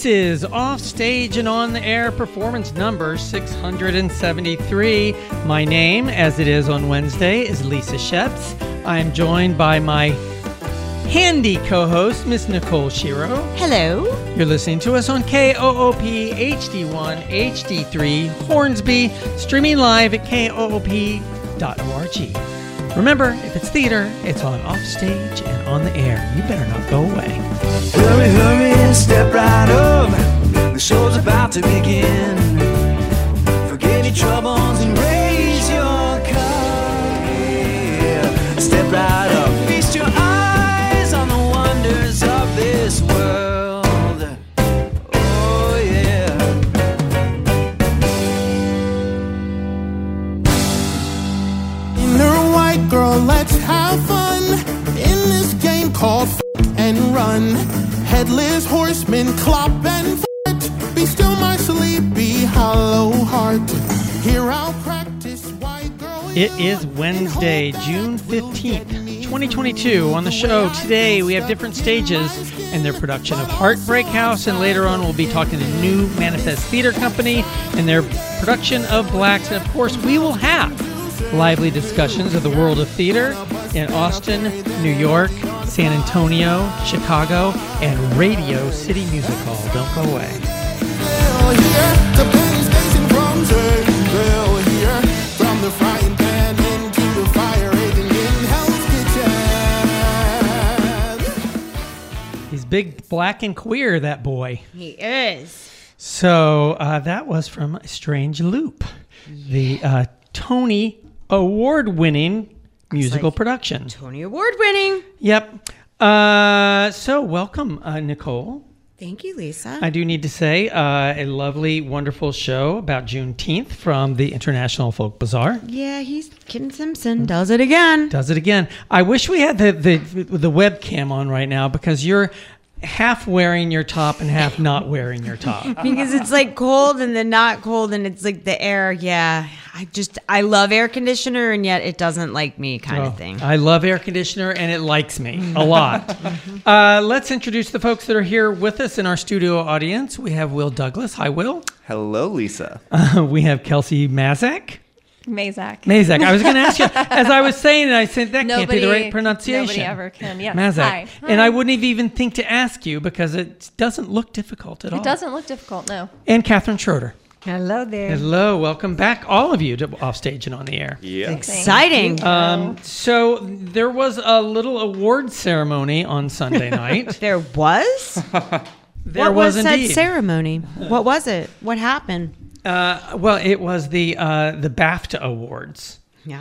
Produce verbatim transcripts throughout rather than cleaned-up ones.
This is Off Stage and On the Air performance number six hundred seventy-three. My name, as it is on Wednesday, is Lisa Sheps. I am joined by my handy co-host, Miss Nicole Shiro. Hello. You're listening to us on K O O P H D one H D three Hornsby, streaming live at K O O P dot org. Remember, if it's theater, it's on Off Stage and On the Air. You better not go away. Hurry, hurry, and step right up. The show's about to begin. Forget your troubles and raise your cup. Yeah. Step right up. Feast your eyes on the wonders of this world. Oh, yeah. Inner white girl, let's have fun in this game called F*** and Run. Headless horseman, clop and fart. Be still my sleepy hollow heart. Here I'll practice white girl. It is Wednesday, June fifteenth, twenty twenty-two. On the show today, we have different stages in their production of Heartbreak House, and later on we'll be talking to New Manifest Theater Company and their production of Blacks. And of course, we will have lively discussions of the world of theater in Austin, New York, San Antonio, Chicago, and Radio City Music Hall. Don't go away. The police station drums they'll hear from the frying pan into the fire raging in Hell's Kitchen. He's big, black, and queer, that boy. He is. So uh, that was from Strange Loop, the uh, Tony Award-winning musical like production. Tony Award winning. Yep. Uh, so welcome, uh, Nicole. Thank you, Lisa. I do need to say uh, a lovely, wonderful show about Juneteenth from the International Folk Bazaar. yeah, he's Ken Simpson. Does it again. Does it again. I wish we had the, the, the webcam on right now because you're half wearing your top and half not wearing your top. Because it's like cold and then not cold and it's like the air. Yeah, I just, I love air conditioner and yet it doesn't like me kind Oh, of thing. I love air conditioner and it likes me a lot. uh, let's introduce the folks that are here with us in our studio audience. We have Will Douglas. Hi, Will. Hello, Lisa. Uh, we have Kelsey Mazak. Mazak. Mazak. I was going to ask you, as I was saying it, I said that can't be the right Nobody pronunciation. ever can. Yes. Mazak. Hi. And Hi. I wouldn't have even think to ask you because it doesn't look difficult at all. It doesn't look difficult, no. And Catherine Schroeder. Hello there. Hello. Welcome back, all of you, to Off Stage and On the Air. Yeah. Exciting. Um, so there was a little award ceremony on Sunday night. There was? There what was, was indeed. that ceremony? What was it? What happened? Uh, well, it was the uh, the BAFTA Awards.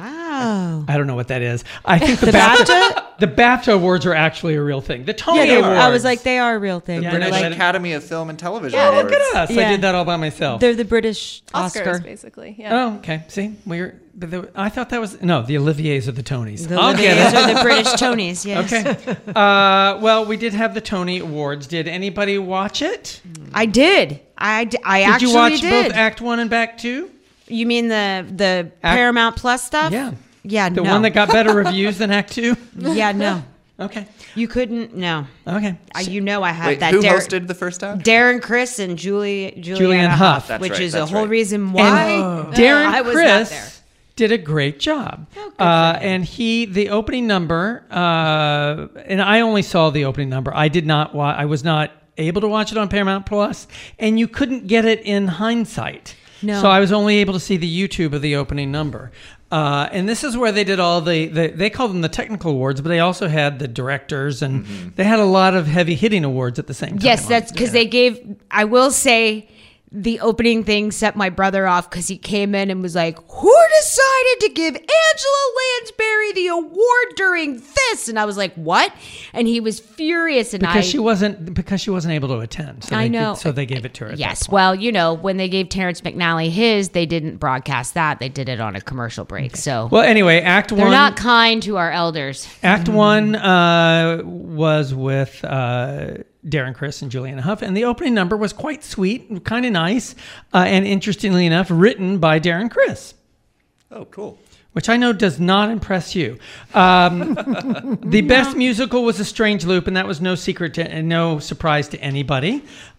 Oh. I don't know what that is. I think the, The BAFTA, BAFTA? the BAFTA Awards are actually a real thing. The Tony Yeah, they, Awards. I was like, they are a real thing. The Yeah, They're British no, like, Academy of Film and Television Oh, Awards. look at us. I Yeah. did that all by myself. they're the British Oscars, Oscar. basically. Yeah. Oh, okay. See, we're. But the, I thought that was no. The Olivier's are the Tonys. The I'll get Olivier's it. are the British Tonys, yes. Okay. Uh, well, we did have the Tony Awards. Did anybody watch it? I did. I, d- I Did actually you watch did. both Act One and Act Two? You mean the the Paramount Plus stuff? Yeah. Yeah, The no. one that got better reviews than Act Two? Yeah, no. Okay. You couldn't, no. Okay. I, you know I had Wait, that. who Dar- hosted the first act? Darren Criss and Julie, Julianne Julianne Hough. Hough, That's which right, is a that's whole right. reason why And Darren I was not there. Criss did a great job. Oh, good for uh, him. and he, the opening number, uh, and I only saw the opening number. I did not wa- I was not able to watch it on Paramount Plus, and you couldn't get it in hindsight. No. So I was only able to see the YouTube of the opening number. Uh, and this is where they did all the, the, they call them the technical awards, but they also had the directors, and Mm-hmm. they had a lot of heavy hitting awards at the same time. Yes, that's because they gave, I will say, the opening thing set my brother off because he came in and was like, who decided to give Angela Lansbury the award during this? And I was like, what? And he was furious. And because I, she wasn't because she wasn't able to attend. So I they, know. So they gave it to her. at yes. that point. Well, you know, when they gave Terrence McNally his, they didn't broadcast that. They did it on a commercial break. So Well, anyway, Act they're One. not kind to our elders. Act One uh, was with uh, Darren Criss and Julianne Hough, and the opening number was quite sweet, kind of nice, uh, and interestingly enough, written by Darren Criss, Oh, cool. which I know does not impress you. Um, the best musical was A Strange Loop, and that was no secret to, and no surprise to anybody.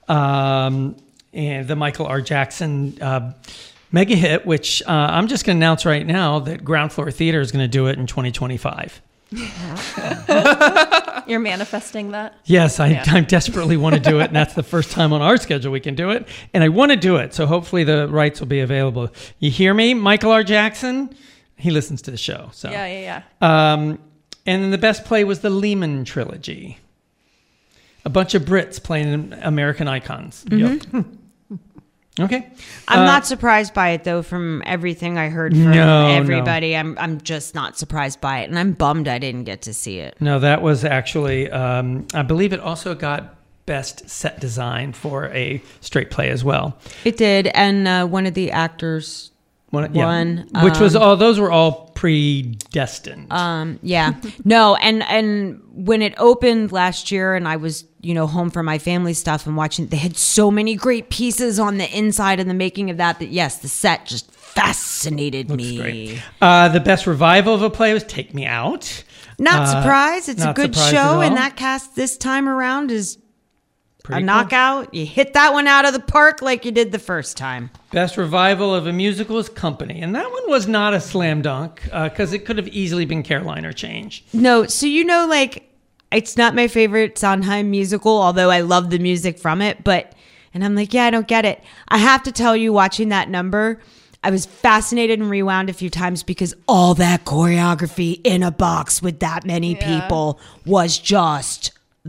um, and the Michael R. Jackson uh, mega hit, which uh, I'm just going to announce right now that Ground Floor Theater is going to do it in twenty twenty-five. You're manifesting that? Yes, I, I desperately want to do it, and that's the first time on our schedule we can do it, and I want to do it, so hopefully the rights will be available. You hear me? Michael R. Jackson, he listens to the show. So Yeah, yeah, yeah. Um, and then the best play was the Lehman trilogy. A bunch of Brits playing American icons. Mm-hmm. Yep. Okay. I'm Uh, not surprised by it though. From everything I heard from No, everybody, I'm I'm just not surprised by it, and I'm bummed I didn't get to see it. No, that was actually, um, I believe it also got best set design for a straight play as well. It did, and uh, one of the actors One, yeah. won, Which was um, all, those were all predestined. Um, yeah, no, and and when it opened last year, and I was you know home for my family stuff and watching, they had so many great pieces on the inside and the making of that. That yes, the set just fascinated Looks me. great. Uh, the best revival of a play was Take Me Out. Not Uh, surprised. It's a not good surprised show, at and all. that cast this time around is Pretty a cool. knockout. You hit that one out of the park like you did the first time. Best revival of a musical is Company. And that one was not a slam dunk because it could have easily been Caroline or Change. No, so you know, like, it's not my favorite Sondheim musical, although I love the music from it. But, and I'm like, yeah, I don't get it. I have to tell you, watching that number, I was fascinated and rewound a few times because all that choreography in a box with that many Yeah. people was just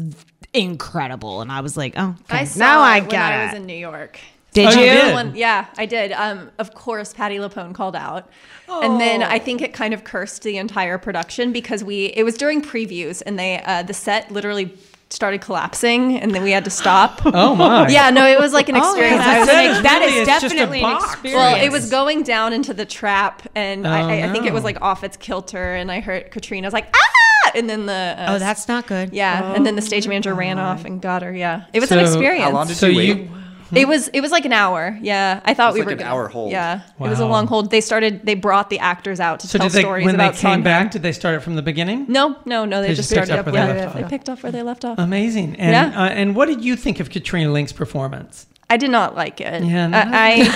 incredible. And I was like, oh, okay. I saw now I it when got I it. was in New York. Did Oh, you you? did? One- yeah, I did. Um, of course, Patti LuPone called out, and then I think it kind of cursed the entire production because we. It was during previews, and they uh, the set literally started collapsing, and then we had to stop. Oh, my. Yeah, no, it was like an Oh, experience. yeah, I was that's like, an ex- that really- is it's just a definitely an box. experience. well, it was going down into the trap, and I, Oh, I, I think it no. was like off its kilter, and I heard Katrina was like, ah, and then the uh, Oh, that's not good. yeah, and then the stage manager ran off and got her. Yeah, it was So, an experience. How long did So you wait? you- It was it was like an hour. Yeah, I thought It's we like were an gonna, hour hold. Yeah, it was a Wow. long hold. They started. They brought the actors out to So tell did they, stories when they about came Sondheim. back, did they start it from the beginning? No, no, no. They, They just just picked started up up. where they Yeah, left they off. picked up where they left off. Amazing. And, Yeah. uh, and what did you think of Katrina Link's performance? I did not like it. Yeah, no. I,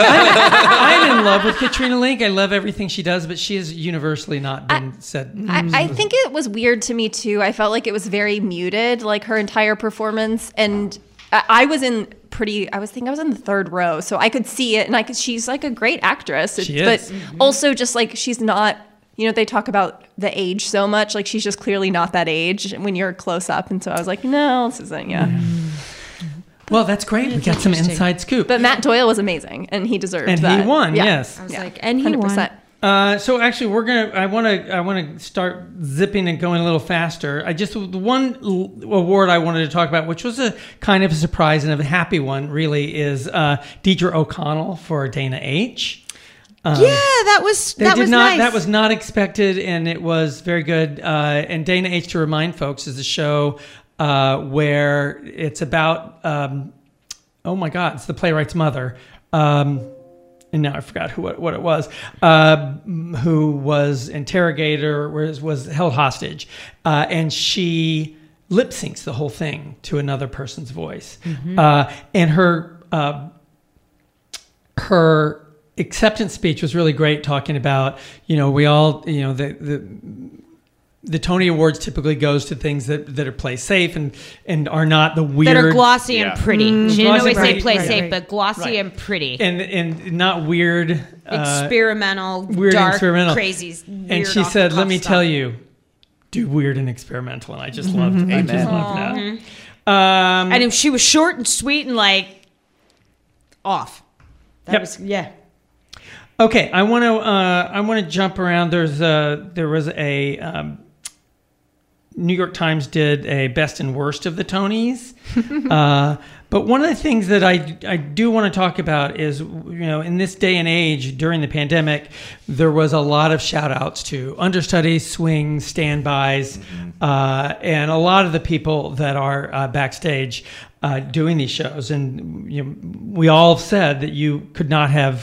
I'm in love with Katrina Link. I love everything she does, but she has universally not been said. I, I think it was weird to me too. I felt like it was very muted, like her entire performance, and I, I was in pretty. I was thinking I was in the third row, so I could see it, and I could. She's like a great actress, She but is. also just like she's not. You know, they talk about the age so much. Like she's just clearly not that age when you're close up, and so I was like, no, this isn't. Yeah. Well, that's great. We got some interesting. inside scoop. But Matt Doyle was amazing, and he deserved and that. he won, Yeah. yes. I was Yeah. like, and he one hundred percent. won. Uh, so actually, we're gonna. I want to. I want to start zipping and going a little faster. I just the one l- award I wanted to talk about, which was a kind of a surprise and a happy one, really, is uh, Deidre O'Connell for Dana H. Yeah, that was They that did was not. nice. That was not expected, and it was very good. Uh, and Dana H, to remind folks, is a show uh, where it's about. Um, oh my God! It's the playwright's mother. Um, and now I forgot who what it was, uh, who was interrogated or was, was held hostage, uh, and she lip syncs the whole thing to another person's voice, uh, and her uh, her acceptance speech was really great, talking about, you know, we all, you know, the the the Tony Awards typically goes to things that, that are play safe and, and are not the weird that are glossy Yeah. and pretty. Mm, she didn't glossy always and say pretty, play right, safe, right. but glossy Right. and pretty. and and not weird, uh, experimental, weird and dark, experimental. crazy. and weird she off the said, "Let cuff me stuff. tell you, do weird and experimental." And I just loved, I just Amen. loved that. Um, And she was short and sweet and like off. That Yep. was yeah. Okay, I want to uh, I want to jump around. There's a there was a um, New York Times did a best and worst of the Tonys, uh, but one of the things that I I do want to talk about is, you know, in this day and age during the pandemic, there was a lot of shout outs to understudies, swings, standbys, uh, and a lot of the people that are uh, backstage uh, doing these shows, and you know, we all said that you could not have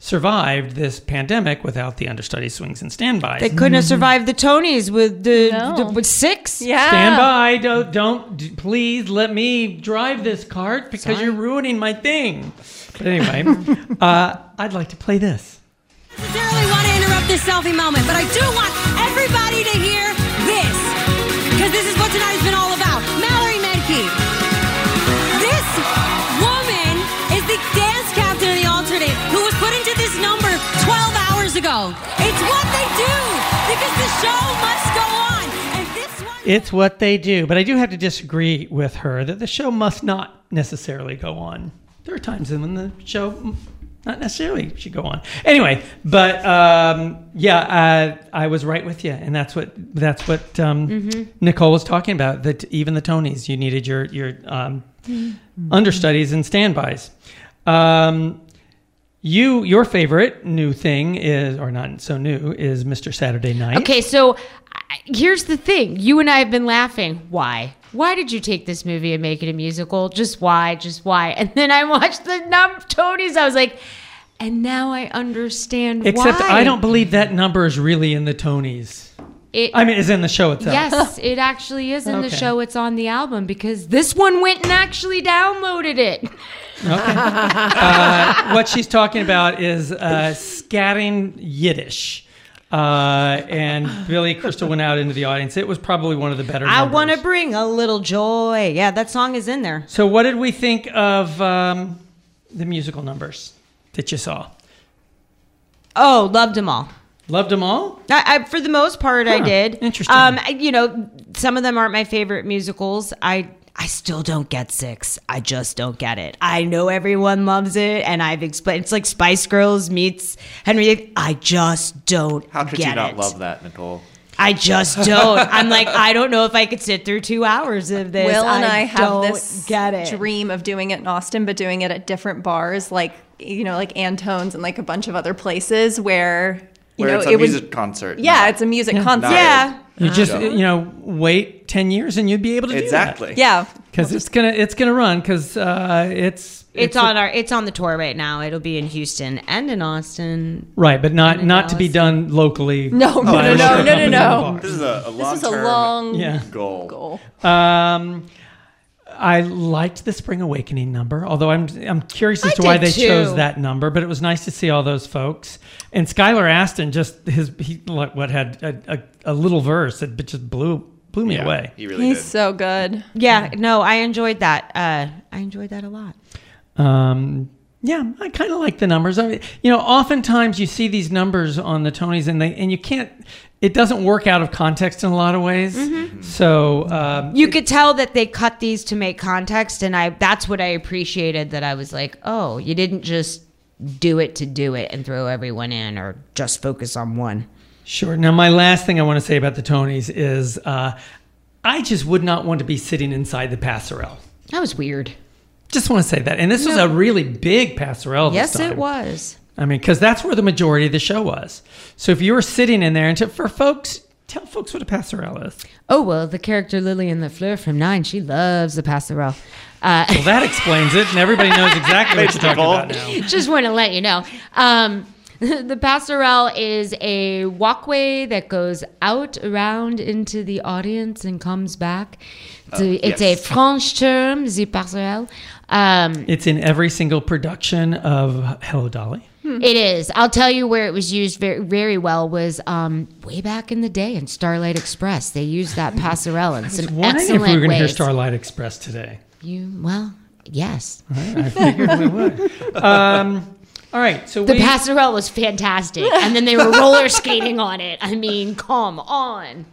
survived this pandemic without the understudy swings and standbys. They couldn't have survived the Tonys with the, No. the with six. Yeah. Stand by. Don't, don't, d- please let me drive this cart because Sorry. you're ruining my thing. But anyway, uh, I'd like to play this. necessarily want to interrupt this selfie moment, but I do want everybody to hear this, because this is what tonight has been all about. Mallory Medke. This woman is the dance captain of the alternate who was put into this number twelve hours ago. It's what they do, because the show must go on. And this one... It's what they do. But I do have to disagree with her that the show must not necessarily go on. There are times when the show mm, not necessarily should go on. Anyway, but um, yeah, uh, I was right with you, and that's what that's what um, Mm-hmm. Nicole was talking about. That even the Tonys, you needed your your um, understudies and standbys. Um, you your favorite new thing is, or not so new, is Mister Saturday Night. Okay, so I- here's the thing. You and I have been laughing. Why? Why did you take this movie and make it a musical? Just why? Just why? And then I watched the num Tonys. I was like, and now I understand Except why. I don't believe that number is really in the Tonys. It, I mean, is in the show itself. yes, it actually is in the Okay. show. It's on the album because this one went and actually downloaded it. Uh, what she's talking about is uh, scatting Yiddish. Uh, and Billy Crystal went out into the audience. It was probably one of the better I numbers. want to bring a little joy. Yeah, that song is in there. So what did we think of um, the musical numbers that you saw? Oh, loved them all. Loved them all? I, I for the most part, I Huh, did. interesting. Um, I- you know, some of them aren't my favorite musicals. I I still don't get Six. I just don't get it. I know everyone loves it, and I've explained. It's like Spice Girls meets Henry. I just don't. How could get you not it. love that, Nicole? I just don't. I'm like, I don't know if I could sit through two hours of this. Will and I, have don't this get it. dream of doing it in Austin, but doing it at different bars, like you know, like Antone's and like a bunch of other places where you Where know it's a it music would. concert. Yeah, not- it's a music concert. not Yeah. You just Yeah. you know wait ten years and you'd be able to Exactly. do that. Yeah. Because it's gonna it's gonna run because uh, it's It's, a- on our. It's on the tour right now. It'll be in Houston and in Austin. right, but not in not to be Dallas. done locally. No, no, by no, a no, local no, no, company in no. a bar. This is a, a This long is a long Yeah. goal. goal. Um, I liked the Spring Awakening number, although I'm I'm curious as I to why did they too. chose that number. But it was nice to see all those folks. And Skylar Aston just his he like, what had a, a, a little verse that just blew blew me Yeah, away. He really He's did. so good. Yeah. No, I enjoyed that. Uh, I enjoyed that a lot. Um, yeah, I kind of like the numbers. I mean, you know, oftentimes you see these numbers on the Tonys, and they and you can't. It doesn't work out of context in a lot of ways. So um, You could tell that they cut these to make context, and I that's what I appreciated. That I was like, oh, you didn't just do it to do it and throw everyone in, or just focus on one. Sure. Now, my last thing I want to say about the Tonys is uh, I just would not want to be sitting inside the passerelle. That was weird. Just want to say that. And this was a really big passerelle this Yes, time. it was. I mean, because that's where the majority of the show was. So if you were sitting in there, and to, for folks, tell folks what a passerelle is. Oh well, the character Lillian Lafleur from Nine, she loves the passerelle. Uh, Well, that explains it, and everybody knows exactly what Thanks, you're talking Nicole. about now. just want to let you know. Um, the passerelle is a walkway that goes out around into the audience and comes back. The- it's yes. a French term, the passerelle. Um, It's in every single production of Hello, Dolly. It is. I'll tell you where it was used very, very well was um, way back in the day in Starlight Express. They used that passerelle in some Wondering excellent if we were going to hear ways. Starlight Express today. You well, yes. I figured we would. Um, all right, so The we, passerelle was fantastic, and then they were roller skating on it. I mean, come on.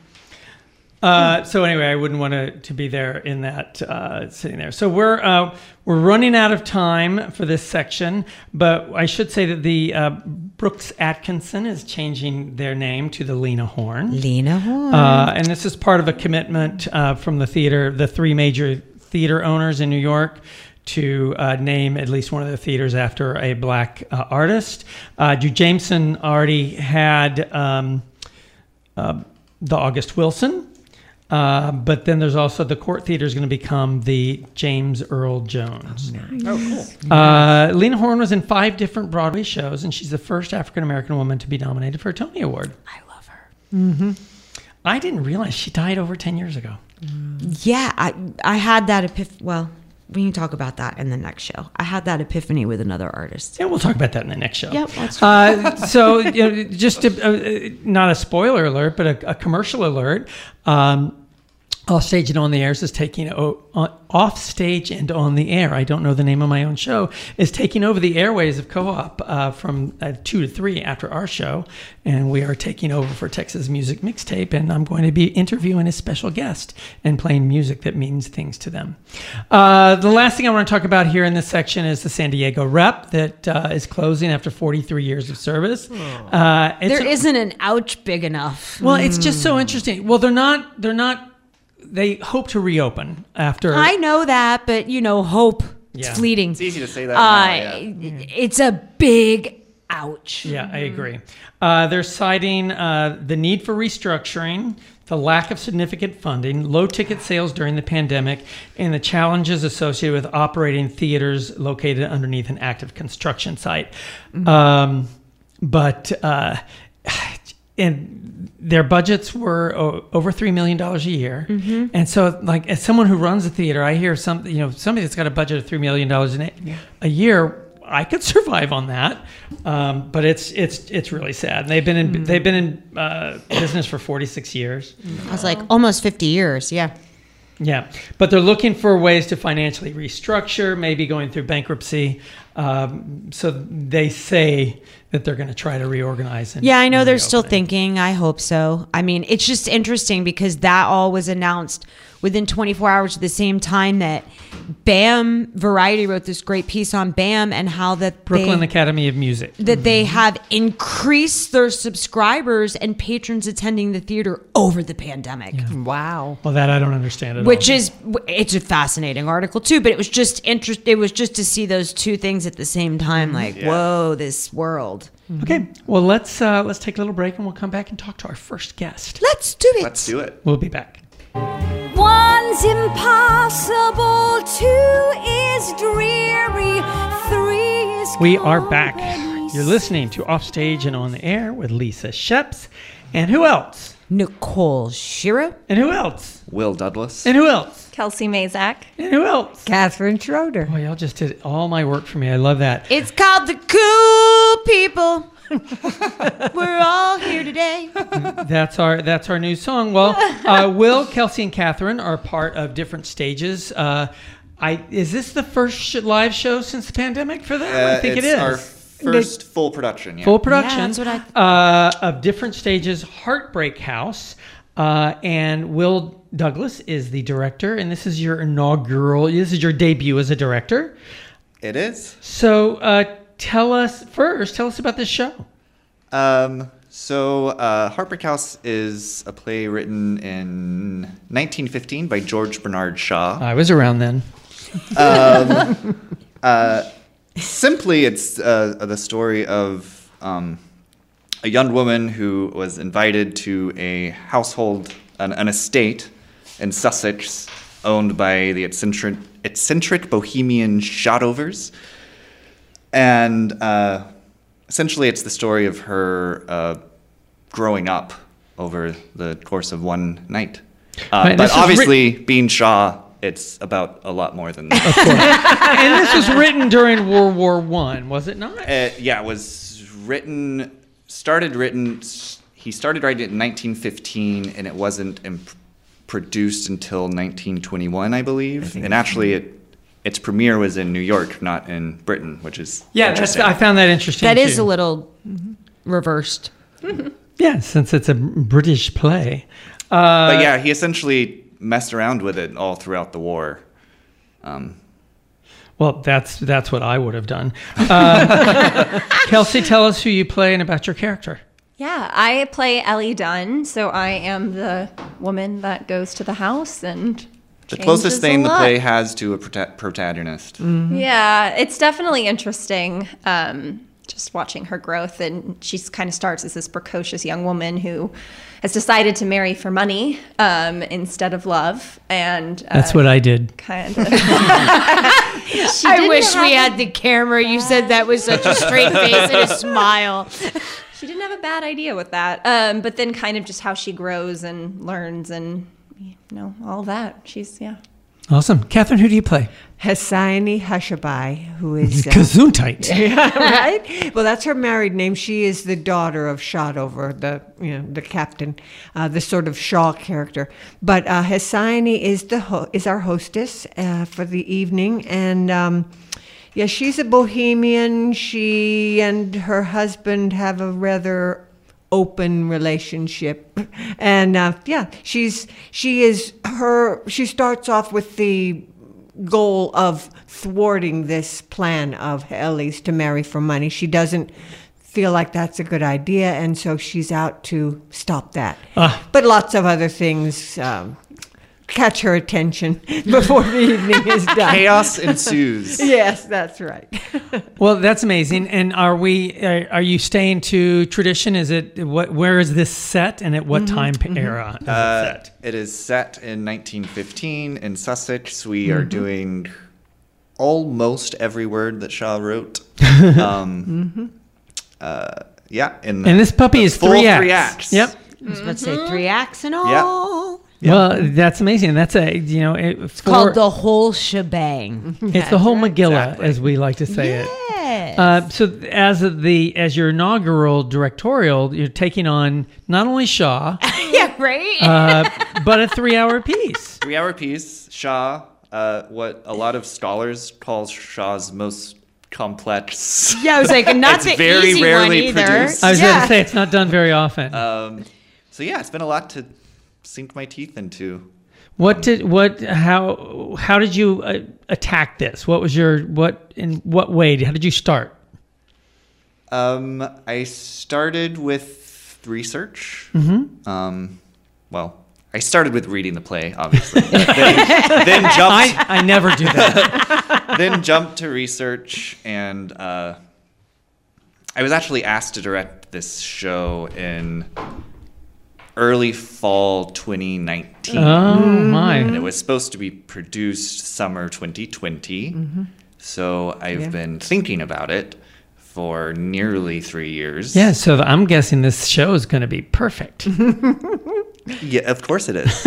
Uh, so anyway, I wouldn't want to, to be there in that uh, sitting there. So we're uh, we're running out of time for this section, but I should say that the uh, Brooks Atkinson is changing their name to the Lena Horne, Lena Horne. uh, and this is part of a commitment uh, from the theater, the three major theater owners in New York, to uh, name at least one of the theaters after a black uh, artist. Uh, Drew Jameson already had um, uh, the August Wilson. Uh, but then there's also the Court Theater is going to become the James Earl Jones. Oh, cool. Uh, Lena Horne was in five different Broadway shows, and she's the first African-American woman to be nominated for a Tony Award. I love her. Mm-hmm. I didn't realize she died over ten years ago. Yeah, I I had that epiphany. Well, we can talk about that in the next show. I had that epiphany with another artist. Yeah, we'll talk about that in the next show. Yep, that's uh, so, you know, just to, uh, not a spoiler alert, but a, a commercial alert. Um, Off Stage and On the Air is taking o- on, Off Stage and On the Air. I don't know the name of my own show. Is taking over the airways of Co-op uh, from uh, two to three after our show, and we are taking over for Texas Music Mixtape. And I'm going to be interviewing a special guest and playing music that means things to them. Uh, the last thing I want to talk about here in this section is the San Diego Rep that uh, is closing after forty-three years of service. Uh, it's There a- isn't an ouch big enough. Well, it's just so interesting. Well, they're not. They're not. They hope to reopen after. I know that, but you know, hope it's Yeah. fleeting. It's easy to say that. Uh, now, yeah. It's a big ouch. Yeah, I agree. Uh, they're citing uh, the need for restructuring, the lack of significant funding, low ticket sales during the pandemic, and the challenges associated with operating theaters located underneath an active construction site. Mm-hmm. Um, but uh, and their budgets were o- over three million dollars a year. Mm-hmm. And so, like, as someone who runs a theater, I hear some, you know, somebody that's got a budget of three million dollars a, a year. I could survive on that, um, but it's it's it's really sad. They've been in they've been in uh, business for forty-six years. I was like almost fifty years. Yeah. Yeah, but they're looking for ways to financially restructure, maybe going through bankruptcy. Um, so they say that they're going to try to reorganize. And, Yeah, I know and they're still reopen. thinking. I hope so. I mean, it's just interesting because that all was announced within twenty-four hours at the same time that BAM, Variety wrote this great piece on BAM and how that Brooklyn they, Academy of Music. that they have increased their subscribers and patrons attending the theater over the pandemic. Wow. Well, that I don't understand at Which all. is, it's a fascinating article too, but it was just interest. It was just to see those two things at the same time, like, Yeah. whoa, this world. Okay, well, let's uh, let's take a little break and we'll come back and talk to our first guest. Let's do it. Let's do it. We'll be back. One's impossible, two is dreary, three is We are back. You're listening to Offstage and On the Air with Lisa Sheps. And who else? Nicole Shiro. And who else? Will Douglas. And who else? Kelsey Mazak. And who else? Catherine Schroeder. Boy, y'all just did all my work for me. I love that. It's called The Cool People. We're all here today. That's our that's our new song. Well, uh, Will, Kelsey, and Catherine are part of different stages. Uh, I is this the first sh- live show since the pandemic for them? I Uh, think it's it is. our first full production. Yeah. Full production. Yeah, that's what uh, of different stages. Heartbreak House, uh, and Will Douglas is the director, and this is your inaugural. This is your debut as a director. It is. So uh, tell us first. Tell us about this show. Um, so, uh, Heartbreak House is a play written in nineteen fifteen by George Bernard Shaw. I was around then. Simply, it's uh, the story of um, a young woman who was invited to a household, an, an estate in Sussex, owned by the eccentric, eccentric bohemian Shotovers. And uh, essentially, it's the story of her uh, growing up over the course of one night. Uh, Right, this but was obviously, being Shaw, it's about a lot more than that. And this was written during World War One, was it not? Uh, yeah, it was written, started written, he started writing it in nineteen fifteen, and it wasn't imp- produced until nineteen twenty-one, I believe. And actually, it its premiere was in New York, not in Britain, which is Yeah, that's, interesting. I found that interesting. That is too. a little reversed. Yeah, since it's a British play. but yeah, he essentially messed around with it all throughout the war. Um, Well, that's that's what I would have done. Uh, Kelsey, tell us who you play and about your character. Yeah, I play Ellie Dunn, so I am the woman that goes to the house and the changes closest a thing the lot. play has to a prota- protagonist. Yeah, it's definitely interesting. Um, just just watching her growth. And she kind of starts as this precocious young woman who has decided to marry for money um, instead of love. And uh, That's what I did. kind of. I wish we had the camera. You said that with such a straight face and a smile. She didn't have a bad idea with that. Um, but then kind of just how she grows and learns and, you know, all that. She's, yeah. Awesome. Catherine, who do you play? Hesayne Hushabye, who is... Uh, Gesundheit. right? Well, that's her married name. She is the daughter of Shotover, the you know the captain, uh, the sort of Shaw character. But uh, Hesayne is the ho- is our hostess uh, for the evening, and um, yeah, she's a bohemian. She and her husband have a rather open relationship, and uh, yeah, she's she is her. She starts off with the goal of thwarting this plan of Ellie's to marry for money. She doesn't feel like that's a good idea, and so she's out to stop that. Ah. But lots of other things um, catch her attention before the evening is done. Chaos ensues. Yes, that's right. Well, that's amazing. And are we? Are, are you staying to tradition? Is it what? Where is this set, and at what time era is Uh, it set? it is set in nineteen fifteen in Sussex. We are doing almost every word that Shaw wrote. Um, uh, yeah, in the, And this puppy the is full three acts. three acts. Yep. I was about to say three acts and all. Well, that's amazing. That's a you know it, It's called the whole shebang. it's the whole Megillah, Exactly. as we like to say it. Yes. Uh, so as of the as your inaugural directorial, you're taking on not only Shaw, yeah, right? uh, but a three-hour piece. Three hour piece. Shaw, uh, what a lot of scholars call Shaw's most complex. yeah, I was like, not It's the very easy rarely one either. produced. I was yeah. going to say it's not done very often. Um, so yeah, it's been a lot to sink my teeth into. What did what how how did you uh, attack this? What was your what in what way? How did you start? Um, I started with research. Mm-hmm. Um, well, I started with reading the play, obviously. then, then jumped. I, I never do that. then jumped to research, and uh, I was actually asked to direct this show in early fall twenty nineteen. Oh my! And it was supposed to be produced summer twenty twenty. Mm-hmm. So I've Yeah. been thinking about it for nearly three years. Yeah, so I'm guessing this show is going to be perfect. Yeah, of course it is.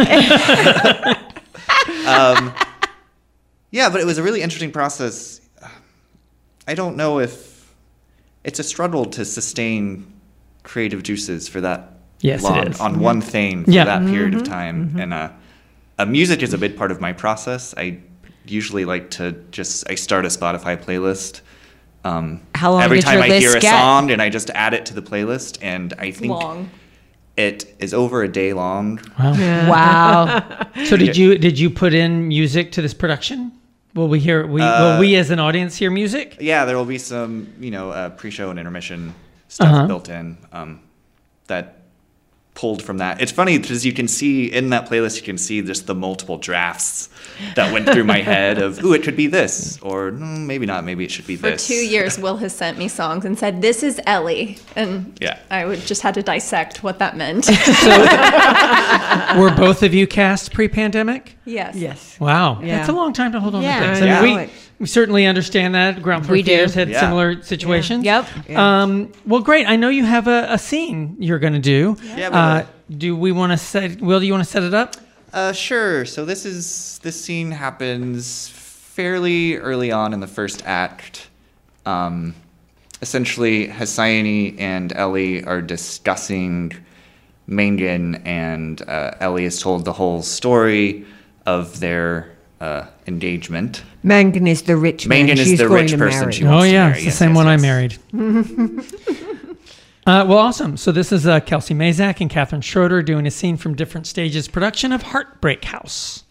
um, yeah, but it was a really interesting process. I don't know if it's a struggle to sustain creative juices for that Yes, it long is. on one thing for Yeah. that period of time. And uh, uh, music is a big part of my process. I usually like to just I start a Spotify playlist. Um, How long every did time your I list hear a get? song, and I just add it to the playlist, and I think Long. it is over a day long. Wow. Wow. So did you did you put in music to this production? Will we hear? We, Uh, will we as an audience hear music? Yeah, there will be some, you know, uh, pre-show and intermission stuff Uh-huh. built in um, that pulled from that. It's funny because you can see in that playlist, you can see just the multiple drafts that went through my head of, ooh, it could be this, or mm, maybe not, maybe it should be For this. two years, Will has sent me songs and said, "This is Ellie," and Yeah. I would just had to dissect what that meant. Were both of you cast pre-pandemic? yes. Yes. Wow, Yeah. that's a long time to hold on Yeah. to things. I I mean, know we, it. we certainly understand that. Ground Floor We do. Theaters had Yeah. similar situations. Yep. Yeah. Um, well, great. I know you have a, a scene you're going to do. Yeah, we Uh, do. do we want to set? Will, do you want to set it up? Uh, sure. So this is this scene happens fairly early on in the first act. Um, essentially, Hesayne and Ellie are discussing Mangan, and uh, Ellie is told the whole story of their uh, engagement. Mangan is the rich man Mangan is she's the going rich to person marry. she wants Oh to yeah, marry. it's the Yes, same yes, one yes. I married. uh, well, awesome. So this is uh, Kelsey Mazak and Catherine Schroeder doing a scene from Different Stages production of Heartbreak House.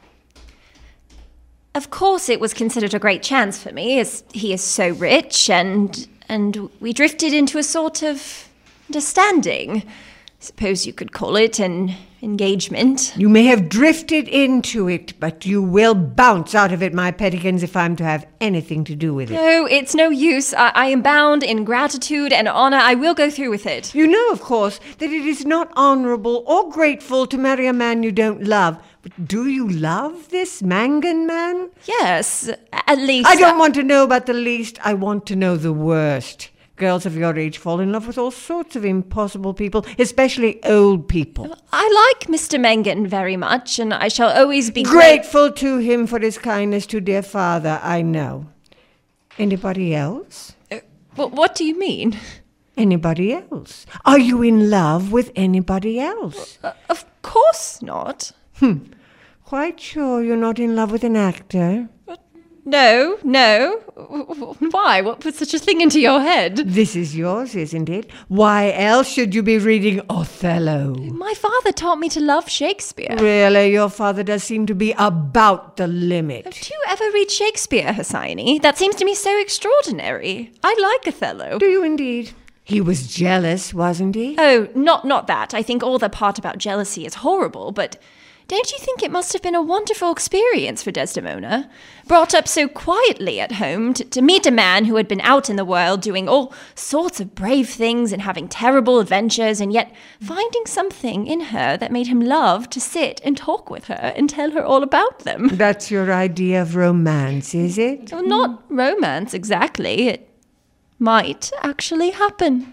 Of course, it was considered a great chance for me, as he is so rich, and and we drifted into a sort of understanding. suppose you could call it an engagement. You may have drifted into it, but you will bounce out of it, my pettikins, if I'm to have anything to do with it. No, it's no use. I, I am bound in gratitude and honor. I will go through with it. You know, of course, that it is not honorable or grateful to marry a man you don't love. But do you love this Mangan man? Yes, at least. I don't want to know about the least. I want to know the worst. Girls of your age fall in love with all sorts of impossible people, especially old people. I like Mister Mangan very much, and I shall always be grateful to him for his kindness to dear father, I know. Anybody else? Uh, what, what do you mean? Anybody else? Are you in love with anybody else? Uh, of course not. Hmm. Quite sure you're not in love with an actor? No, no. Why? What put such a thing into your head? This is yours, isn't it? Why else should you be reading Othello? My father taught me to love Shakespeare. Really? Your father does seem to be about the limit. Do you ever read Shakespeare, Hosseini? That seems to me so extraordinary. I like Othello. Do you indeed? He was jealous, wasn't he? Oh, not not that. I think all the part about jealousy is horrible, but don't you think it must have been a wonderful experience for Desdemona? Brought up so quietly at home, to, to meet a man who had been out in the world doing all sorts of brave things and having terrible adventures, and yet finding something in her that made him love to sit and talk with her and tell her all about them. That's your idea of romance, is it? Well, not romance exactly. It might actually happen.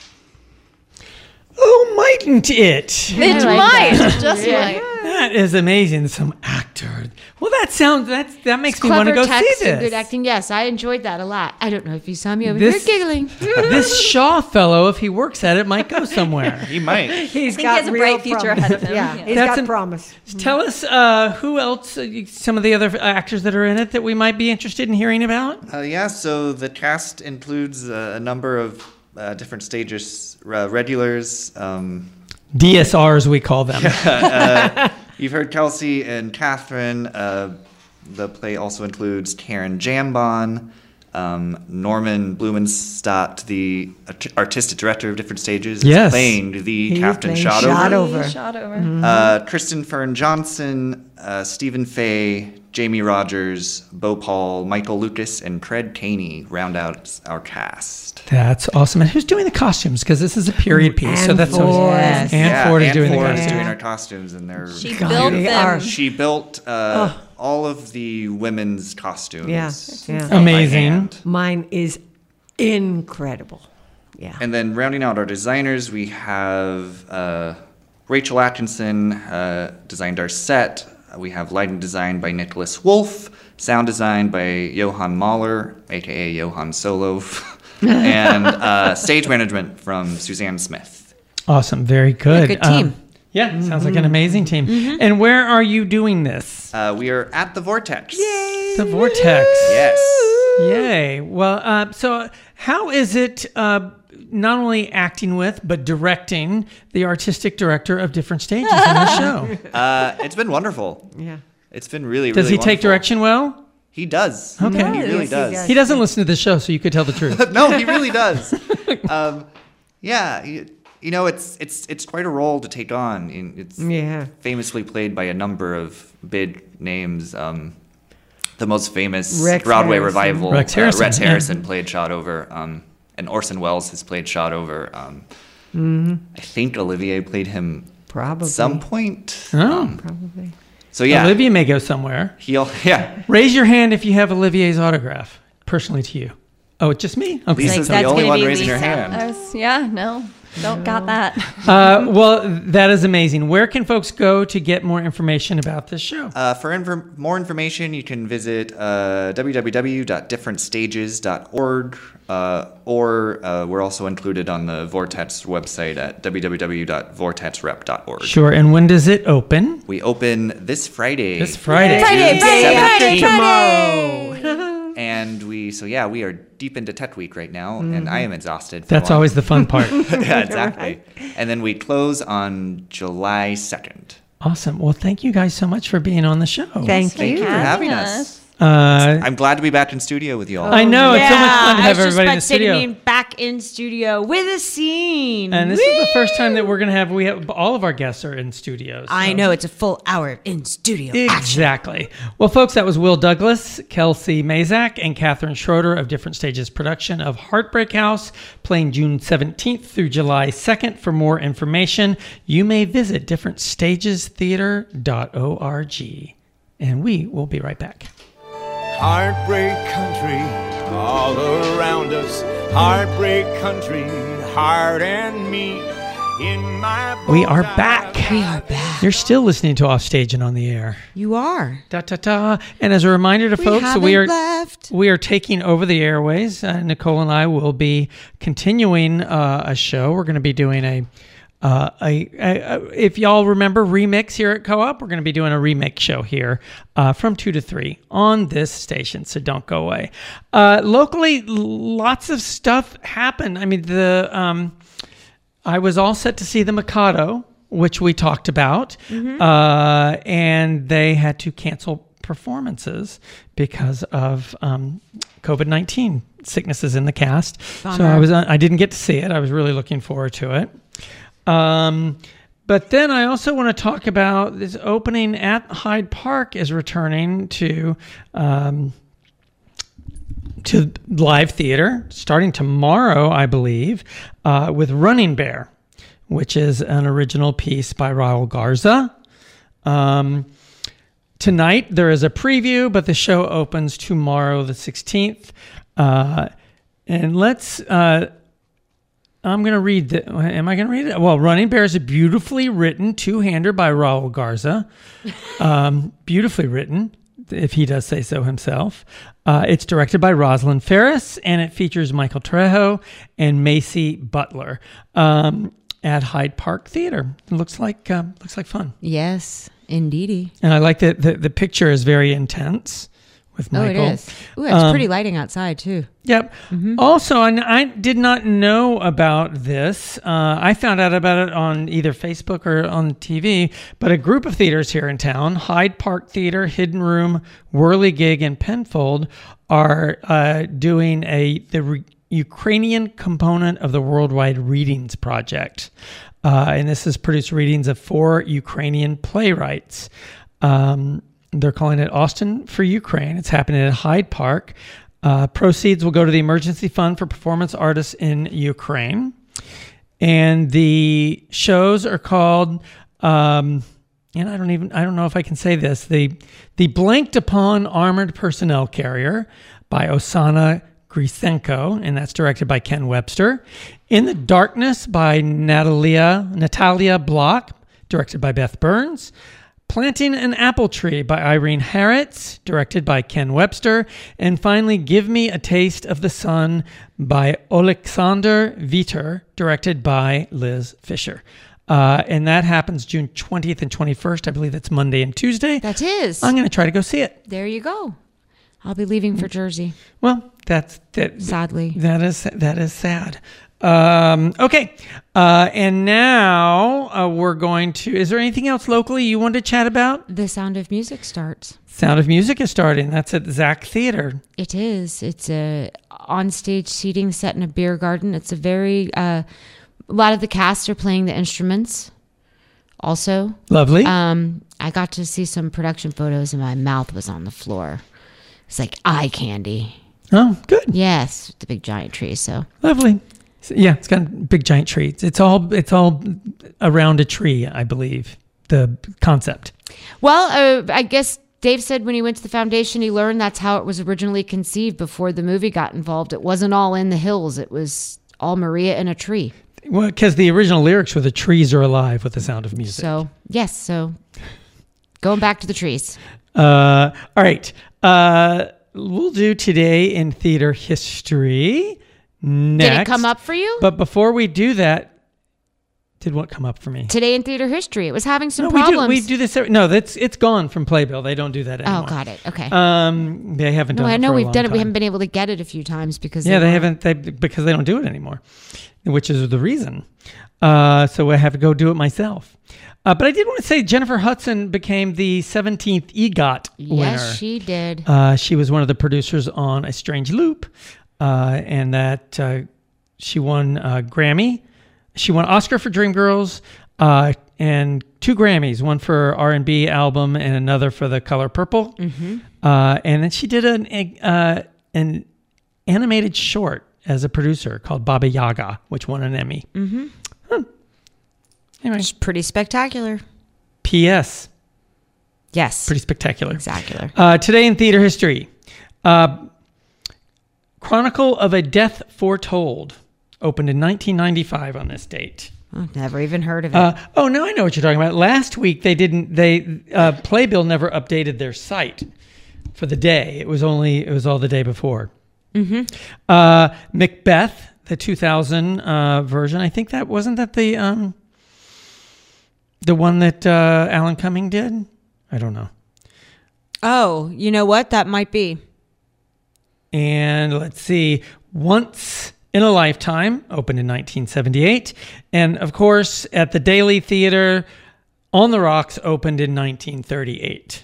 Oh, mightn't it? It like might, that. just Yeah. might. That is amazing. Some actor. Well, that sounds that that makes me Clever want to go see text and this. good acting. Yes, I enjoyed that a lot. I don't know if you saw me over This- here giggling. This Shaw fellow, if he works at it, might go somewhere. He might. He's I think got he has a real bright future promise. ahead of him. Yeah, Yeah. he's That's got an- promise. Tell us uh, who else, uh, you- some of the other actors that are in it that we might be interested in hearing about. Uh, yeah, so the cast includes uh, a number of uh, different stages, uh, regulars. Um, D S Rs, we call them. uh, you've heard Kelsey and Catherine. Uh, the play also includes Karen Jambon, um, Norman Blumenstadt, the art- artistic director of different stages, is Yes. playing the He's Captain playing Shotover. Shotover. Shot over. Uh, Kristen Fern Johnson, uh, Stephen Fay, Jamie Rogers, Bo Paul, Michael Lucas, and Craig Caney round out our cast. That's awesome. And who's doing the costumes? Because this is a period piece, so Anne that's Ford. always Yes. Anne yeah, Ford is Anne doing Ford the is costumes. doing our costumes, and they're She God, built they them. are. she built uh, all of the women's costumes. Yeah, yeah. by Amazing. hand. Mine is incredible. Yeah. And then rounding out our designers, we have uh, Rachel Atkinson uh, designed our set. We have lighting design by Nicholas Wolf, sound design by Johan Mahler, aka Johan Solo, and uh, stage management from Suzanne Smith. Awesome. Very good. good team. Um, yeah, sounds like an amazing team. And where are you doing this? Uh, we are at the Vortex. The Vortex. Yes. Yay. Well, uh, so how is it uh, not only acting with, but directing the artistic director of different stages in the show? Uh, it's been wonderful. Yeah. It's been really, Does really he take wonderful. direction well? He does. Okay. He Yes, really he does. does. He doesn't listen to the show, so you could tell the truth. No, he really does. um, yeah, you, you know, it's it's it's quite a role to take on. And It's Yeah. famously played by a number of big names. Um, the most famous Rex Broadway Harrison. revival, Rex uh, Harrison, Rex yeah. Harrison played Shotover, um, and Orson Welles has played Shotover. Um, I think Olivier played him Probably. at some point. Oh. Um, Probably. so yeah, Olivia may go somewhere. he'll yeah. Raise your hand if you have Olivier's autograph, personally to you. Oh, it's just me? Okay. Lisa's that's the only gonna one be raising her Lisa. hand. I was, yeah, no, don't got that. Uh, well, that is amazing. Where can folks go to get more information about this show? Uh, for infor- more information, you can visit uh, w w w dot different stages dot org, uh, or uh, we're also included on the Vortex website at w w w dot vortex rep dot org. Sure. And when does it open? We open this Friday. This Friday. Friday, day after seventeenth. tomorrow. And we, so yeah, we are deep into Tech Week right now, and I am exhausted. for That's long. always the fun part. Yeah, exactly. And then we close on July second. Awesome. Well, thank you guys so much for being on the show. Thank Thank you. you for having us. Uh, I'm glad to be back in studio with you all. I know, it's so much fun to I have was just everybody about in to the say studio. to me, back in studio with a scene. And this is the first time that we're going to have, we have, all of our guests are in studios. I so- know, it's a full hour in studio action. Exactly. Well, folks, that was Will Douglas, Kelsey Mazak, and Catherine Schroeder of Different Stages production of Heartbreak House, playing June seventeenth through July second. For more information, you may visit different stages theater dot org. And we will be right back. Heartbreak country all around us. Heartbreak country, heart and me. In my We are bones back. We are back. You're still listening to Offstage and on the Air. You are. Da, da, da. And as a reminder to We folks, so we are haven't left. we are taking over the airways. Uh, Nicole and I will be continuing uh, a show. We're going to be doing a, uh, a, a, a if y'all remember Remix here at Co-op, we're going to be doing a remix show here uh, from two to three on this station. So don't go away. Uh, locally, lots of stuff happened. I mean, the um, I was all set to see the Mikado, which we talked about, Mm-hmm. uh, and they had to cancel performances because of um, COVID nineteen sicknesses in the cast. So I was I didn't get to see it. I was really looking forward to it. Um, but then I also want to talk about this opening at Hyde Park is returning to um, to live theater starting tomorrow, I believe, uh, with Running Bear, which is an original piece by Raul Garza. Um, tonight there is a preview, but the show opens tomorrow, the sixteenth. Uh, and let's, uh, I'm going to read the, am I going to read it? Well, Running Bear is a beautifully written two-hander by Raul Garza. Um, beautifully written, if he does say so himself. Uh, it's directed by Rosalind Ferris, and it features Michael Trejo and Macy Butler. Um, at Hyde Park Theater. It looks like um, looks like fun. Yes, indeedy. And I like that the, the picture is very intense with Michael. Oh, it is. Ooh, it's Um, pretty lighting outside, too. Yep. Also, I, I did not know about this. Uh, I found out about it on either Facebook or on T V, but a group of theaters here in town, Hyde Park Theater, Hidden Room, Whirligig, and Penfold, are uh, doing a the re- Ukrainian component of the Worldwide Readings Project. Uh, and this has produced readings of four Ukrainian playwrights. Um, they're calling it Austin for Ukraine. It's happening at Hyde Park. Uh, proceeds will go to the Emergency Fund for Performance Artists in Ukraine. And the shows are called, um, and I don't even, I don't know if I can say this, the, the Blanked Upon Armored Personnel Carrier by Osana Grisenko, and that's directed by Ken Webster. In the Darkness by Natalia Natalia Block, directed by Beth Burns. Planting an Apple Tree by Irene Harritz, directed by Ken Webster. And finally, Give Me a Taste of the Sun by Alexander Viter, directed by Liz Fisher. Uh, and that happens June twentieth and twenty-first. I believe that's Monday and Tuesday. That is. I'm going to try to go see it. There you go. I'll be leaving for Jersey, Well, that's that. sadly. That is that is sad. Um, okay, uh, and now uh, we're going to. Is there anything else locally you want to chat about? The Sound of Music starts. Sound of Music is starting. That's at Zach Theater. It is. It's a on-stage seating set in a beer garden. It's a very. Uh, a lot of the cast are playing the instruments. Also, Lovely. um, I got to see some production photos, and my mouth was on the floor. It's like eye candy. oh, good. Yes, the big giant tree. So Lovely. So, yeah, it's got big giant trees. It's all it's all around a tree, I believe. The concept. Well, uh, I guess Dave said when he went to the foundation, he learned that's how it was originally conceived before the movie got involved. It wasn't all in the hills. It was all Maria in a tree. Well, because the original lyrics were "The trees are alive with the sound of music." So, yes. So, going back to the trees. Uh, all right. Uh, we'll do Today in Theater History next. Did it come up for you? But before we do that, Did what come up for me? Today in Theater History. It was having some No, we do, problems. we do this. Every, no, that's it's gone from Playbill. They don't do that anymore. Oh, got it. Okay. Um, they haven't no, done. I it know for a we've long done it. We time. haven't been able to get it a few times because Yeah, they were- haven't. They because they don't do it anymore, which is the reason. Uh, so I have to go do it myself. Uh, but I did want to say Jennifer Hudson became the seventeenth EGOT winner. Yes, she did. Uh, she was one of the producers on A Strange Loop, uh, and that uh, she won uh, Grammy. She won Oscar for Dreamgirls, uh, and two Grammys, one for R and B album and another for The Color Purple. Mm-hmm. Uh, and then she did an uh, an animated short as a producer called Baba Yaga, which won an Emmy. Mm-hmm. Huh. Anyway, It's pretty spectacular. P S Yes. Pretty spectacular. Exactly. Uh, today in theater history, uh, Chronicle of a Death Foretold opened in nineteen ninety-five on this date. Oh, never even heard of it. Uh, oh, no, I know what you're talking about. Last week they didn't. They uh, Playbill never updated their site for the day. It was only. It was all the day before. mm-hmm. Uh, Macbeth, the two thousand uh, version. I think that wasn't that the um, the one that uh, Alan Cumming did. I don't know. Oh, you know what? That might be. And let's see, Once in a Lifetime opened in nineteen seventy-eight. And of course, at the Daily Theater, On the Rocks opened in nineteen thirty-eight.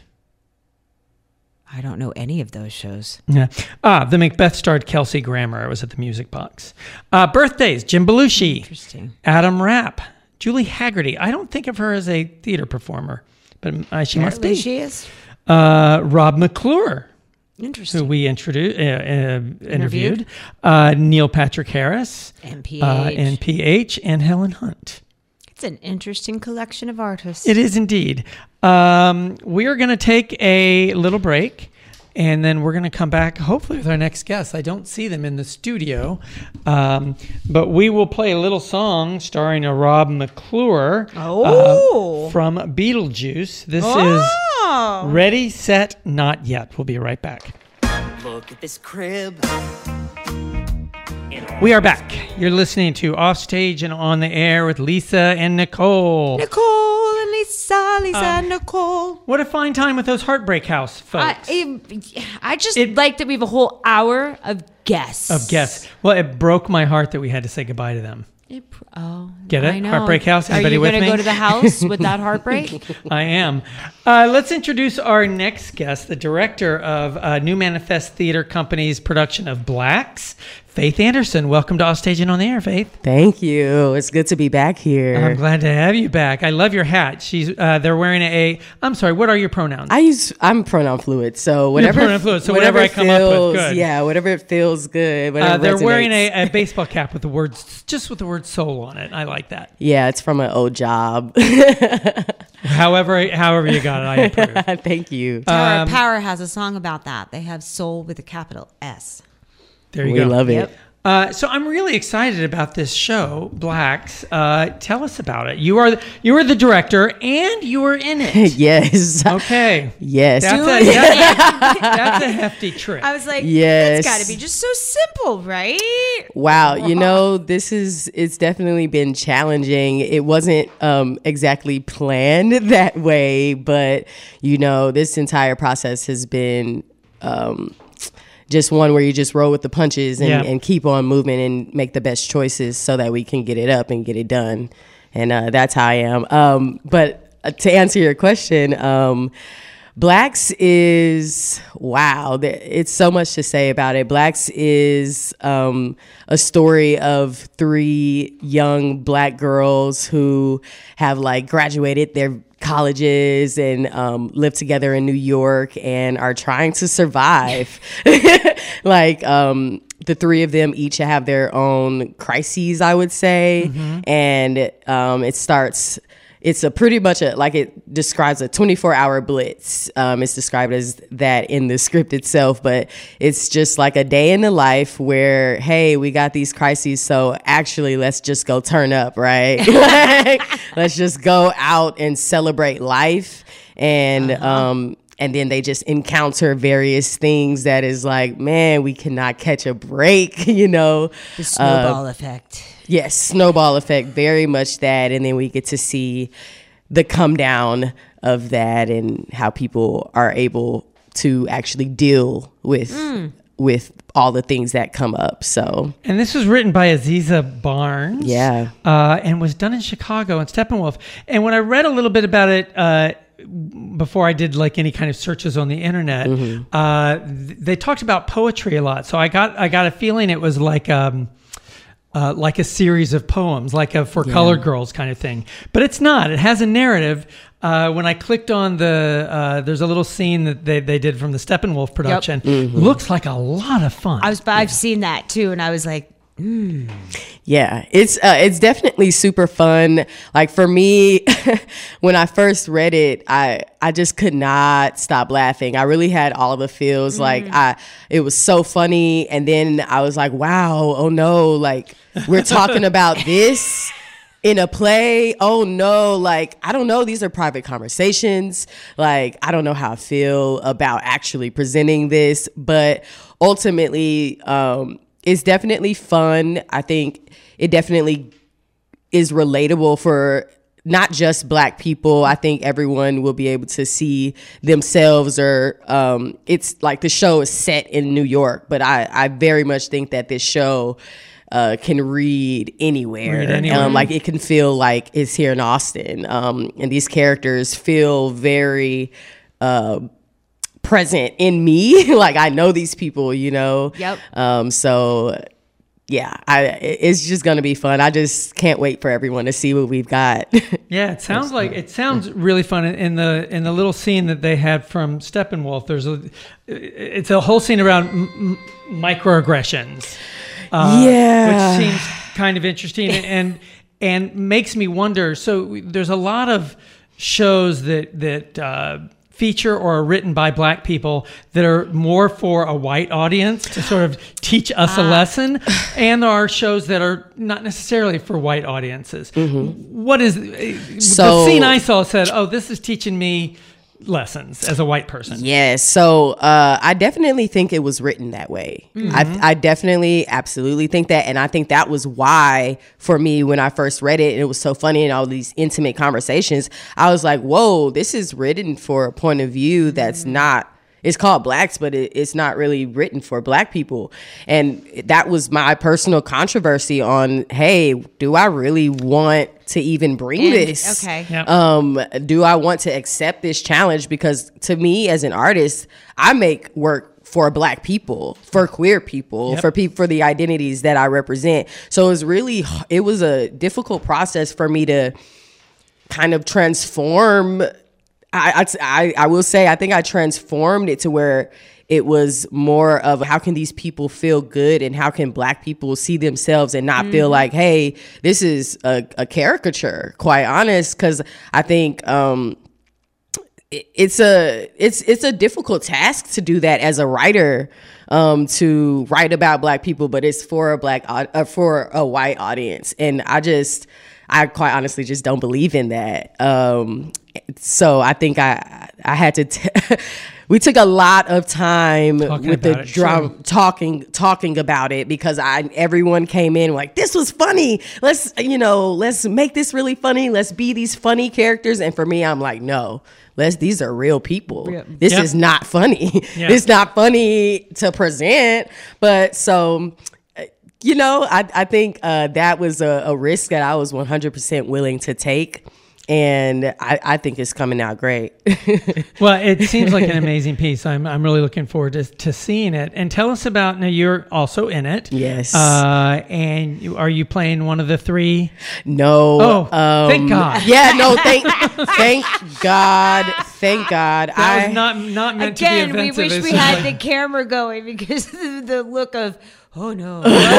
I don't know any of those shows. Yeah. Ah, the Macbeth starred Kelsey Grammer. It was at the Music Box. Uh, birthdays, Jim Belushi. Interesting. Adam Rapp. Julie Haggerty. I don't think of her as a theater performer, but uh, she must be. She is. Uh, Rob McClure, Interesting. who we introduced, uh, uh, interviewed. Uh, Neil Patrick Harris. N P H. Uh, N P H and Helen Hunt. It's an interesting collection of artists. It is indeed. Um, we are going to take a little break, and then we're going to come back, hopefully, with our next guest. I don't see them in the studio, um, but we will play a little song starring a Rob McClure Oh. uh, from Beetlejuice. This Oh. is Ready, Set, Not Yet. We'll be right back. Look at this crib. We are back. You're listening to Offstage and On the Air with Lisa and Nicole. Nicole and Lisa, Lisa Um, and Nicole. What a fine time with those Heartbreak House folks. I, I just It- like that we have a whole hour of guests. of guests. Well, it broke my heart that we had to say goodbye to them. It, oh, Get it? I know. Heartbreak House? Anybody Are you with gonna me? go to the house with that heartbreak? I am. Uh, let's introduce our next guest, the director of uh, New Manifest Theater Company's production of Blacks, Faith Anderson. Welcome to Offstage and On the Air, Faith. Thank you. It's good to be back here. I'm glad to have you back. I love your hat. She's. Uh, they're wearing a. I'm sorry. What are your pronouns? I use I'm pronoun fluid, so whatever. pronoun fluid, so whatever I come up with, feels, good. Yeah, whatever it feels good. uh, Whatever they're wearing resonates. a, a baseball cap with the words, just with the word "soul" on it. I like that. Yeah, it's from an old job. However, however you got it, I approve. Thank you. Power, Um, Power has a song about that. They have soul with a capital S. There you we go. love it. Yep. Uh, so I'm really excited about this show, Blacks. Uh, tell us about it. You are you are the director and you were in it. Yes. Okay. Yes. That's a, that's, that's a hefty trick. I was like, Yes. it's got to be just so simple, right? Wow, you know, this is it's definitely been challenging. It wasn't um, exactly planned that way, but you know, this entire process has been um, just one where you just roll with the punches and, Yeah. and keep on moving and make the best choices so that we can get it up and get it done. And uh, that's how I am. Um, but uh, to answer your question, um, Blacks is, wow, th- it's so much to say about it. Blacks is um, a story of three young black girls who have like graduated their colleges and um, live together in New York and are trying to survive. like um, the three of them each have their own crises, I would say. And um, it starts... It's a pretty much a, like it describes a twenty-four hour blitz. Um, it's described as that in the script itself, but it's just like a day in the life where, hey, we got these crises, so actually let's just go turn up, right? Like, let's just go out and celebrate life. And, uh-huh. um, and then they just encounter various things that is like, man, we cannot catch a break, you know? The snowball uh, effect. Yes, snowball effect, very much that. And then we get to see the come down of that and how people are able to actually deal with mm. with all the things that come up. So, and this was written by Aziza Barnes, yeah, uh, and was done in Chicago and Steppenwolf. And when I read a little bit about it uh, before I did like any kind of searches on the internet, mm-hmm. uh, th- they talked about poetry a lot. So I got I got a feeling it was like. Um, Uh, like a series of poems, like a For yeah. Colored Girls kind of thing. But it's not. It has a narrative. Uh, when I clicked on the, uh, there's a little scene that they, they did from the Steppenwolf production. Yep. Mm-hmm. Looks like a lot of fun. I was, I've yeah. seen that too, and I was like, mm. Yeah, it's uh, it's definitely super fun. Like for me, when I first read it, I I just could not stop laughing. I really had all the feels. Mm. Like I, it was so funny, and then I was like, wow, oh no, like we're talking about this in a play. Oh no, like I don't know. These are private conversations. Like I don't know how I feel about actually presenting this, but ultimately. Um, It's definitely fun. I think it definitely is relatable for not just Black people. I think everyone will be able to see themselves or um, it's like the show is set in New York, but I, I very much think that this show uh, can read anywhere. Read anywhere. Um, like it can feel like it's here in Austin. Um, and these characters feel very... Uh, present in me. Like I know these people, you know? Yep. Um, so yeah, I, it's just going to be fun. I just can't wait for everyone to see what we've got. Yeah. It sounds like, it sounds really fun in the, in the little scene that they had from Steppenwolf. There's a, it's a whole scene around m- microaggressions. Uh, yeah. Which seems kind of interesting and, and makes me wonder. So there's a lot of shows that, that, uh, feature or are written by Black people that are more for a white audience to sort of teach us a lesson, and there are shows that are not necessarily for white audiences. Mm-hmm. What is so, the scene I saw said, oh, this is teaching me lessons as a white person? Yes. Yeah, so uh, I definitely think it was written that way. Mm-hmm. I, I definitely, absolutely think that. And I think that was why, for me, when I first read it, and it was so funny and all these intimate conversations, I was like, whoa, this is written for a point of view that's mm-hmm. not, it's called Blacks, but it, it's not really written for Black people. And that was my personal controversy on, hey, do I really want to even bring and, this? Okay. Yep. Um, do I want to accept this challenge? Because to me, as an artist, I make work for Black people, for queer people, yep. for people, for the identities that I represent. So it was really, it was a difficult process for me to kind of transform. I, I, I will say, I think I transformed it to where it was more of how can these people feel good and how can Black people see themselves and not mm. feel like, hey, this is a, a caricature, quite honest. Because I think um, it, it's a it's it's a difficult task to do that as a writer, um, to write about Black people, but it's for a Black uh, for a white audience. And I just, I quite honestly just don't believe in that. Um, So I think I I had to. T- we took a lot of time talking with the it, drum sure. talking talking about it because I everyone came in like, this was funny. Let's you know let's make this really funny. Let's be these funny characters. And for me, I'm like, no. Let's. These are real people. Yeah. This yep. is not funny. Yeah. It's not funny to present. But so. You know, I I think uh, that was a, a risk that I was one hundred percent willing to take. And I, I think it's coming out great. Well, it seems like an amazing piece. I'm I'm really looking forward to, to seeing it. And tell us about, now you're also in it. Yes. Uh, and you, are you playing one of the three? No. Oh, um, thank God. Yeah, no, thank thank God. Thank God. That I, was not, not meant Again, to be offensive. we wish It's we just had like, the camera going because the, the look of, oh no.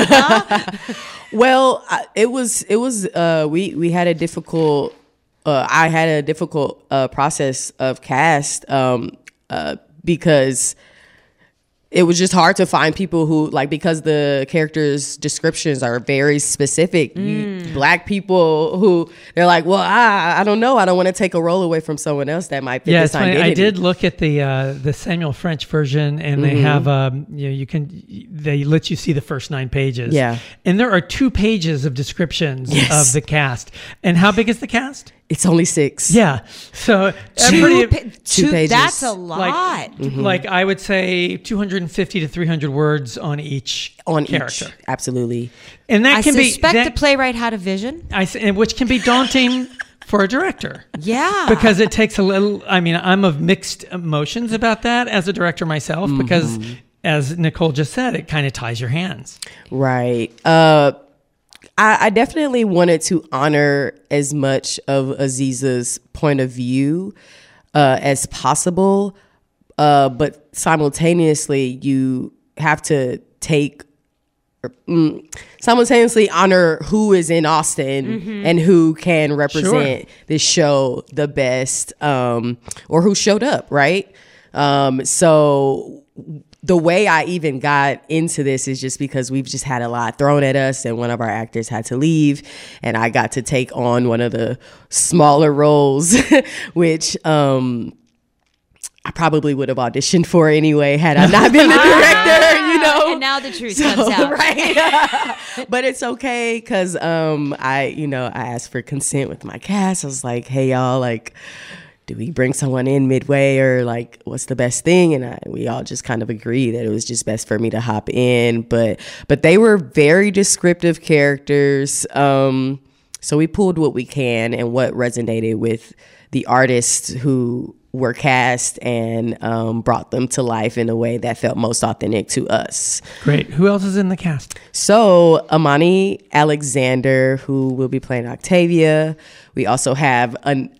Well, I, it was, it was, uh, we, we had a difficult, Uh, I had a difficult uh, process of cast um, uh, because it was just hard to find people who, like, because the characters' descriptions are very specific. Mm. You, black people who they're like, well, I, I don't know. I don't want to take a role away from someone else that might fit Yeah, this it's funny. identity. I did look at the uh, the Samuel French version, and they Mhm. have um, you know, you can they let you see the first nine pages. Yeah. and there are two pages of descriptions Yes. of the cast. And how big is the cast? It's only six. Yeah, so Two, everybody- pa- Two two- pages. That's a lot. like Mhm. like I would say two hundred fifty to three hundred words on each On character. each. Absolutely. And that I can be suspect that, the playwright had a vision. I s- and which can be daunting for a director. Yeah. Because it takes a little, I mean, I'm of mixed emotions about that as a director myself, because as Nicole just said, it kind of ties your hands. Right. Uh, I, I definitely wanted to honor as much of Aziza's point of view uh, as possible. Uh, but simultaneously, you have to take Mm, simultaneously honor who is in Austin Mm-hmm. and who can represent Sure. this show the best, um, or who showed up, right? Um, so the way I even got into this is just because we've just had a lot thrown at us, and one of our actors had to leave, and I got to take on one of the smaller roles, which um, I probably would have auditioned for anyway had I not been the director, you know. And now the truth So, comes out. right? But it's okay because um, I, you know, I asked for consent with my cast. I was like, "Hey, y'all, like, do we bring someone in midway, or like, what's the best thing?" And I, we all just kind of agreed that it was just best for me to hop in. But but they were very descriptive characters, um, so we pulled what we can and what resonated with the artists who were cast, and um, brought them to life in a way that felt most authentic to us. Great. Who else is in the cast? So Amani Alexander, who will be playing Octavia. We also have an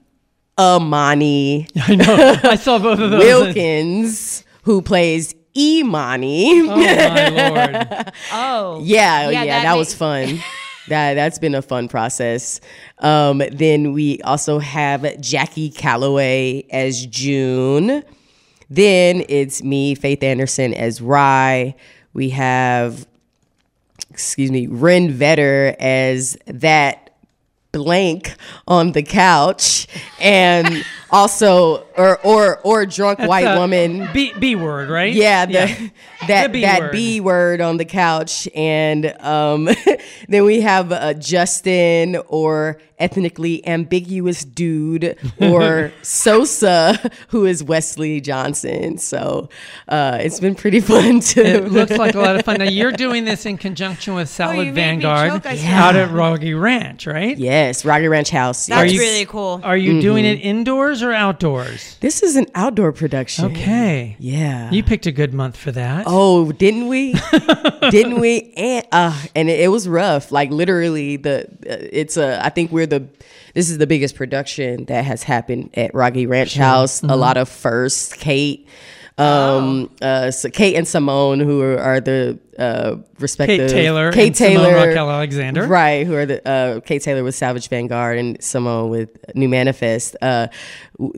Amani I know. I saw both of those. Wilkins, who plays Imani. Oh, my Lord. Oh. Yeah, yeah, that that, ma- was fun. that that's been a fun process. Um, then we also have Jackie Calloway as June. Then it's me, Faith Anderson, as Rye. We have, excuse me, Ren Vetter as that blank on the couch, and also or or or drunk That's white a woman. B, B word, right? Yeah, the, that The B that word. B word on the couch, and um, then we have uh, Justin, or ethnically ambiguous dude, or Sosa, who is Wesley Johnson. So uh, it's been pretty fun to. It looks like a lot of fun. Now, you're doing this in conjunction with Salad Oh, you made me Vanguard choke. I out at Roggy Ranch, right? Yes, Rocky Ranch House. That's yes. really cool. Are you doing it indoors or outdoors? This is an outdoor production. Okay. Yeah. You picked a good month for that. Oh, didn't we? didn't we? And uh, and it, it was rough. Like literally, the uh, it's a. I think we're the. This is the biggest production that has happened at Rocky Ranch House. A lot of firsts. Kate, um, uh, so Kate and Simone, who are, are the uh, respective Kate Taylor Kate and Simone Taylor, Raquel Alexander. right? Who are the uh, Kate Taylor with Savage Vanguard and Simone with New Manifest. Uh, w-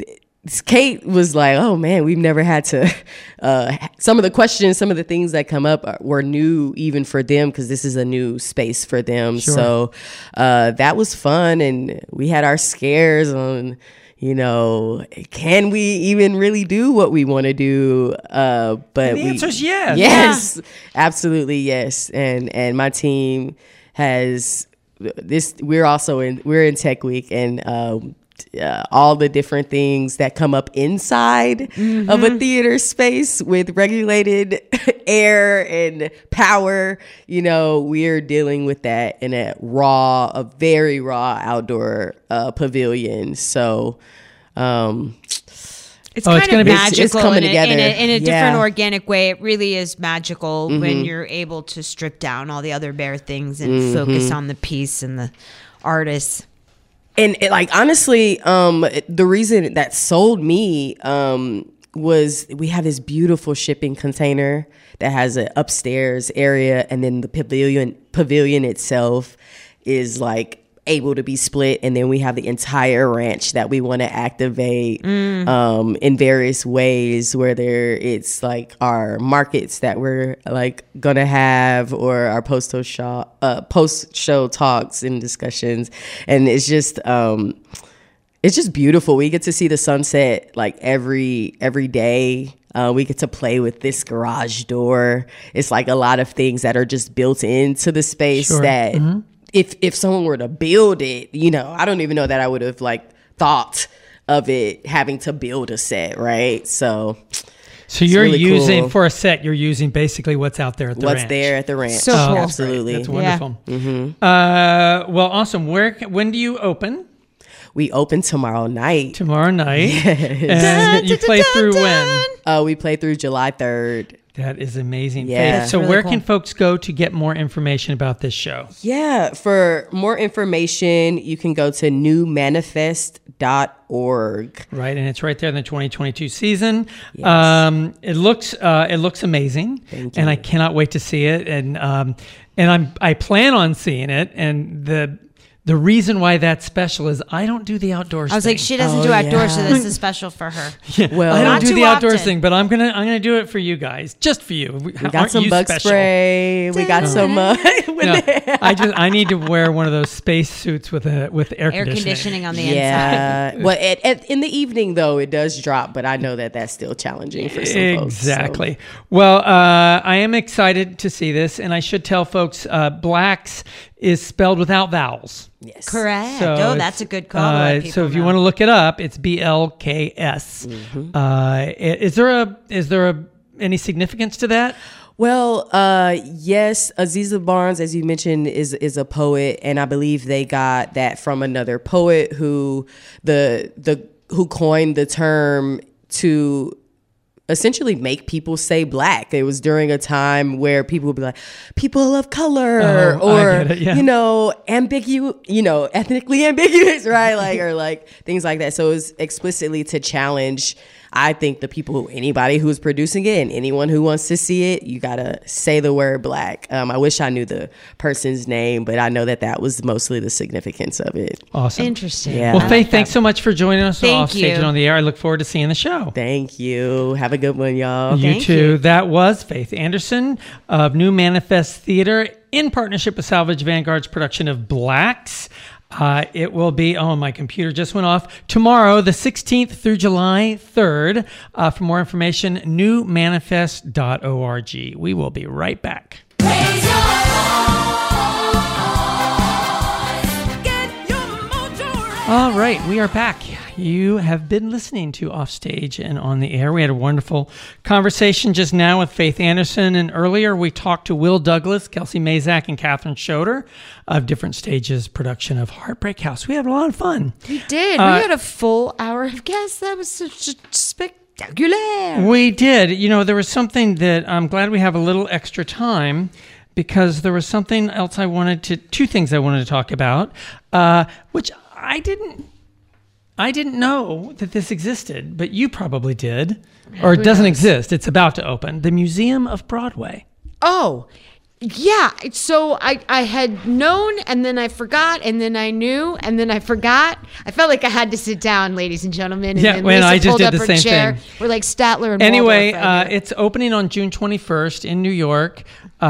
Kate was like, "Oh man, we've never had to." Uh, some of the questions, some of the things that come up are, were new even for them, because this is a new space for them. Sure. So uh, that was fun, and we had our scares on, you know, can we even really do what we want to do? Uh, but And the we, answer is yes. yes, absolutely yes. And and my team has this. We're also in. We're in Tech Week, and. Um, Uh, all the different things that come up inside Mm-hmm. of a theater space with regulated air and power, you know, we're dealing with that in a raw, a very raw outdoor uh, pavilion. So, um, It's Oh, kind it's gonna of be- magical it's coming in, a, in a, together. in a different Yeah. organic way. It really is magical Mm-hmm. when you're able to strip down all the other bare things and focus on the piece and the artists. And it, like honestly, um, the reason that sold me um, was we have this beautiful shipping container that has an upstairs area, and then the pavilion pavilion itself is like able to be split, and then we have the entire ranch that we want to activate Mm. um, in various ways, whether it's like our markets that we're like gonna have, or our post show uh, post show talks and discussions, and it's just um, it's just beautiful. We get to see the sunset like every every day. Uh, we get to play with this garage door. It's like a lot of things that are just built into the space Sure. that. Mhm. If if someone were to build it, you know, I don't even know that I would have like thought of it having to build a set, right? So, So it's you're really using cool. for a set. You're using basically what's out there at the What's ranch. there at the ranch? So Oh, cool. that's great. Absolutely. That's Yeah. wonderful. Mm-hmm. Uh, well, awesome. Where? can- When do you open? We open tomorrow night. Tomorrow night. Yes. And you play through when? Uh, we play through July third. That is amazing. Yeah. Faith, That's so really where cool. can folks go to get more information about this show? Yeah, for more information, you can go to new manifest dot org. Right, and it's right there in the twenty twenty-two season. Yes. Um, it looks uh, it looks amazing, Thank and you. I cannot wait to see it. And um, and I'm I plan on seeing it. And the the reason why that's special is I don't do the outdoors. I was like, thing. she doesn't Oh, do outdoors, so yeah. this is special for her. Well, I don't Not do too the outdoors often. thing, but I'm gonna I'm gonna do it for you guys, just for you. we got some you bug special? spray. We got some. Uh, when No, they- I just I need to wear one of those space suits with a with air, Air conditioning. conditioning on the inside. Yeah. Well, at, at, in the evening though, it does drop, but I know that that's still challenging for some folks. so. Exactly. Well, uh, I am excited to see this, and I should tell folks, uh, Blacks is spelled without vowels. Yes. Correct. So oh, it's, that's a good call. to let Uh, people so if you know. want to look it up, it's B L K S. Mm-hmm. Uh, i- is there a is there a any significance to that? Well, uh, yes, Aziza Barnes, as you mentioned, is is a poet, and I believe they got that from another poet who the the who coined the term to essentially make people say black. It was during a time where people would be like, people of color, Oh, I or get it, yeah. you know, ambiguous, you know, ethnically ambiguous, right? Like, or like things like that. So it was explicitly to challenge, I think, the people who, anybody who's producing it and anyone who wants to see it, you gotta say the word black. Um, I wish I knew the person's name, but I know that that was mostly the significance of it. Awesome. Interesting. Yeah. Well, I Faith, thanks so much for joining us Thank off stage you. and on the air. I look forward to seeing the show. Thank you. Have a good one, y'all. You Thank too. you. That was Faith Anderson of New Manifest Theater in partnership with Salvage Vanguard's production of Blacks. Uh, it will be, oh, my computer just went off, tomorrow, the sixteenth through July third. Uh, for more information, new manifest dot org. We will be right back. All right, we are back. You have been listening to Offstage and On the Air. We had a wonderful conversation just now with Faith Anderson, and earlier we talked to Will Douglas, Kelsey Mazak, and Catherine Schroeder of Different Stages production of Heartbreak House. We had a lot of fun. We did. Uh, we had a full hour of guests. That was such spectacular. We did. You know, there was something that I'm glad we have a little extra time, because there was something else I wanted to, two things I wanted to talk about, uh, which I didn't, I didn't know that this existed, but you probably did, or it Who doesn't knows? exist. It's about to open. The Museum of Broadway. Oh, yeah. So I, I had known, and then I forgot, and then I knew, and then I forgot. I felt like I had to sit down, ladies and gentlemen. And Yeah, then when Lisa I just pulled did up the her same chair. thing. We're like Statler and Anyway, Waldorf right uh, here. it's opening on June twenty-first in New York,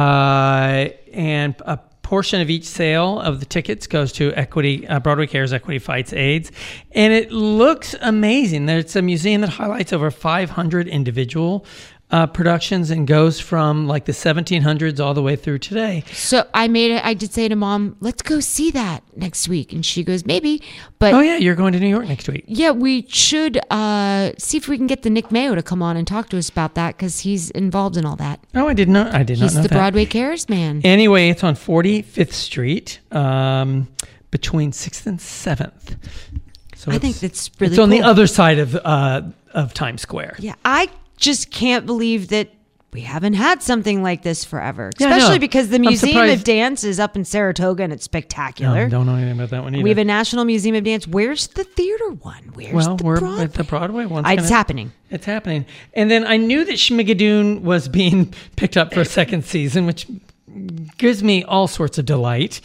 uh, and a portion of each sale of the tickets goes to Equity uh, Broadway Cares Equity Fights AIDS, and it looks amazing. It's a museum that highlights over five hundred individual uh, productions and goes from like the seventeen hundreds all the way through today. So I made it. I did say to Mom, "Let's go see that next week," and she goes, "Maybe," but Oh yeah, you're going to New York next week. yeah, we should uh, see if we can get the Nick Mayo to come on and talk to us about that, because he's involved in all that. Oh, I did not. I did He's not know the that. Broadway Cares man. Anyway, it's on forty-fifth Street, um, between sixth and seventh. So I it's- think that's really It's on the cool. other side of uh, of Times Square. Yeah, I just can't believe that we haven't had something like this forever. Yeah, I know. Especially because the I'm Museum surprised- of Dance is up in Saratoga and it's spectacular. No, don't know anything about that one either. We have a National Museum of Dance. Where's the theater one? Where's well, the we're Broadway? at the Broadway one. It's happening. It's happening. And then I knew that Schmigadoon was being picked up for a second season, which gives me all sorts of delight.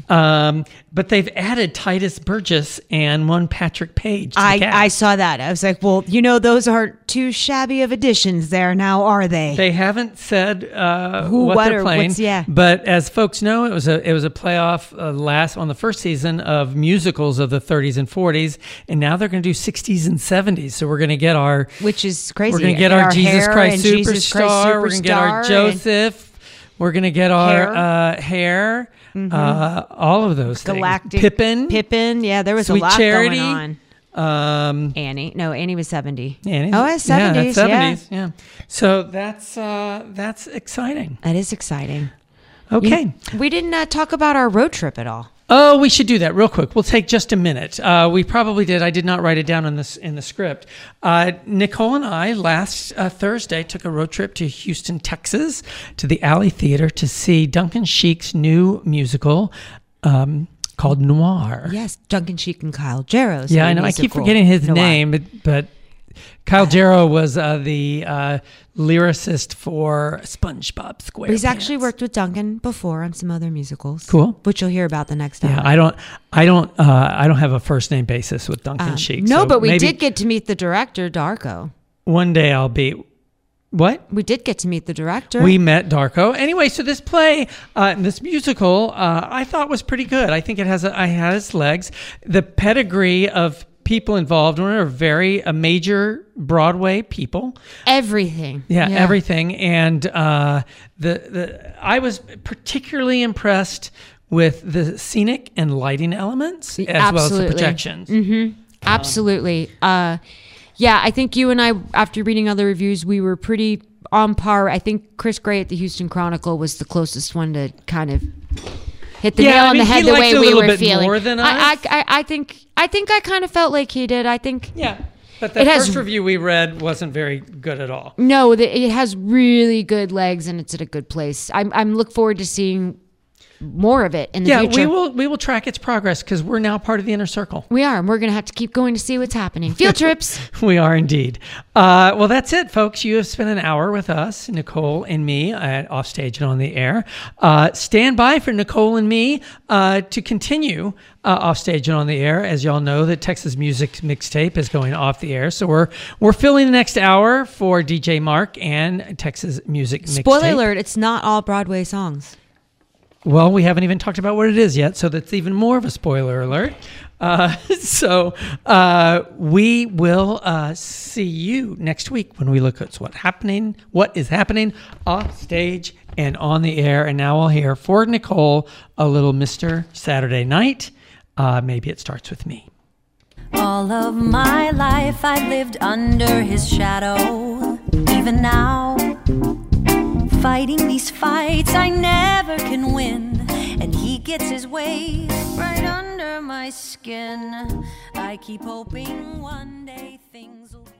Um, but they've added Titus Burgess and one Patrick Page to the I, cast. I saw that. I was like, well, you know, those aren't too shabby of additions there now, are they? They haven't said uh, Who, what, what, they're or playing, what's- yeah. but as folks know, it was a it was a playoff uh, last on the first season of musicals of the thirties and forties, and now they're going to do sixties and seventies. So we're going to get our Which is crazy. we're going to get And our, Jesus Hair Christ and Superstar. Jesus Christ We're going to get our Superstar Joseph. We're going to get our Hair. uh, Hair. Uh, all of those things. Galactic Pippin. Pippin. Yeah, there was Sweet a lot Charity. going on. Um, Annie. No, Annie was seventy. Annie's- Oh, it's yeah, seventies. that's Yeah, seventies. Yeah. So that's uh, that's exciting. That is exciting. Okay. We didn't uh, talk about our road trip at all. Oh, we should do that real quick. We'll take just a minute. Uh, we probably did. I did not write it down in this in the script. Uh, Nicole and I last uh, Thursday took a road trip to Houston, Texas, to the Alley Theater to see Duncan Sheik's new musical um, called Noir. Yes, Duncan Sheik and Kyle Jarrow's. Yeah, new I know. I keep musical, forgetting his Noir. name, but, but Kyle Jarrow was uh, the uh, lyricist for SpongeBob SquarePants. He's actually worked with Duncan before on some other musicals. Cool. Which you'll hear about the next Yeah, hour. I don't, I don't, uh, I don't have a first name basis with Duncan Um, Sheik. no, so but we maybe did get to meet the director, Darko. one day I'll be. What? We did get to meet the director. We met Darko. Anyway, so this play, uh, this musical, uh, I thought was pretty good. I think it has, a, I had its legs. The pedigree of people involved are very uh, major Broadway people. Everything. Yeah, everything. And uh, the the I was particularly impressed with the scenic and lighting elements as well as the Absolutely. projections. Mm-hmm. Absolutely. Uh, yeah, I think you and I, after reading other reviews, we were pretty on par. I think Chris Gray at the Houston Chronicle was the closest one to kind of hit the Yeah, nail I on mean, the he head the liked way it a we little were bit feeling. more than I, I, us. I, I think I think I kind of felt like he did. I think Yeah. But the It has- first review we read wasn't very good at all. no, the, it has really good legs and it's at a good place. I'm I'm look forward to seeing more of it in the Yeah, future. we will we will track its progress because we're now part of the inner circle. We are. And we're going to have to keep going to see what's happening. Field trips. We are indeed. Uh, well, that's it, folks. You have spent an hour with us, Nicole and me, at Offstage and On the Air. Uh, stand by for Nicole and me uh, to continue uh, Offstage and On the Air. As y'all know, the Texas Music Mixtape is going off the air, so we're we're filling the next hour for D J Mark and Texas Music Mixtape. Spoiler alert, it's not all Broadway songs. Well, we haven't even talked about what it is yet, so that's even more of a spoiler alert. Uh, so uh, we will uh, see you next week when we look at what's happening, what is happening off stage and on the air. And now I'll hear for Nicole a little Mister Saturday Night. Uh, maybe it starts with me. All of my life I've lived under his shadow. Even now, fighting these fights I never can win, and he gets his way right under my skin. I keep hoping one day things will